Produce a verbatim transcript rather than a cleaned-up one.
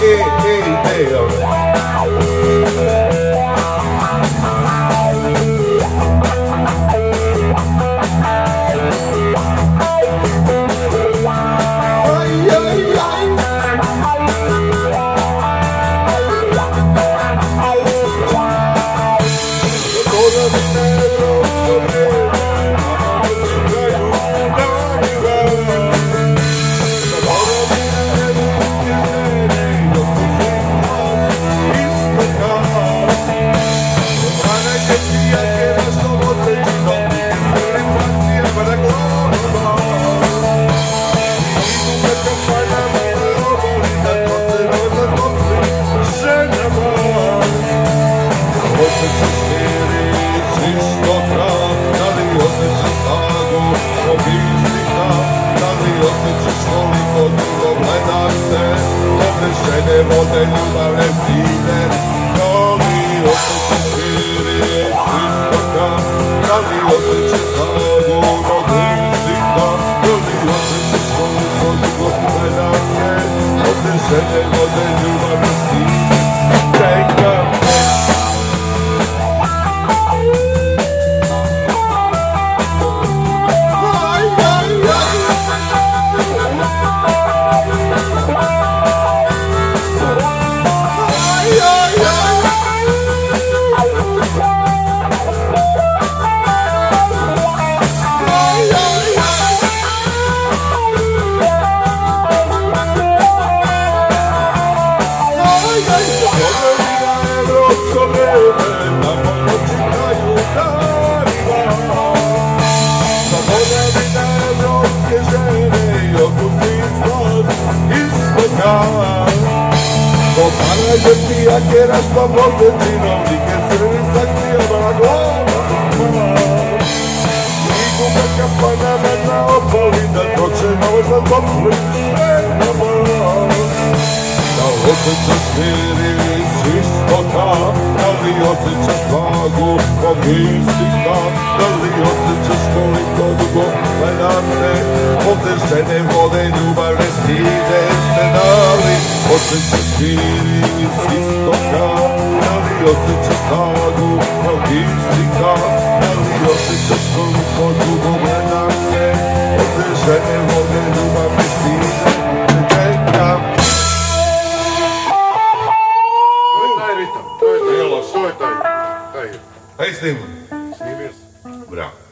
ej, ej, žene vode ljubavne pile, da li osjećaš širi iz istoka, da li osjećaš snagu od rizika, da li osjećaš koliko dugo gledanje, ovde žene vode ljubavne pile, čekam te. Pokaže ti akera što vode činovnike crni sakrijeva na glava i gume kampana na obali da doće novo topli ženama. Da osjećaš mir iz istoka, da li osjećaš snagu kog istika, da li osjećaš koliko dugo gledate, ovde žene vode ljubavne stide se, da li osjećaš mir iz istoka, da li osjećaš snagu kog istika, da li osjećaš koliko dugo gledate, ovde žene vode ljubavne stide se, čekam. To je taj ritam, to je taj, to je taj. Hej, snimam. Snimio sam. Bravo.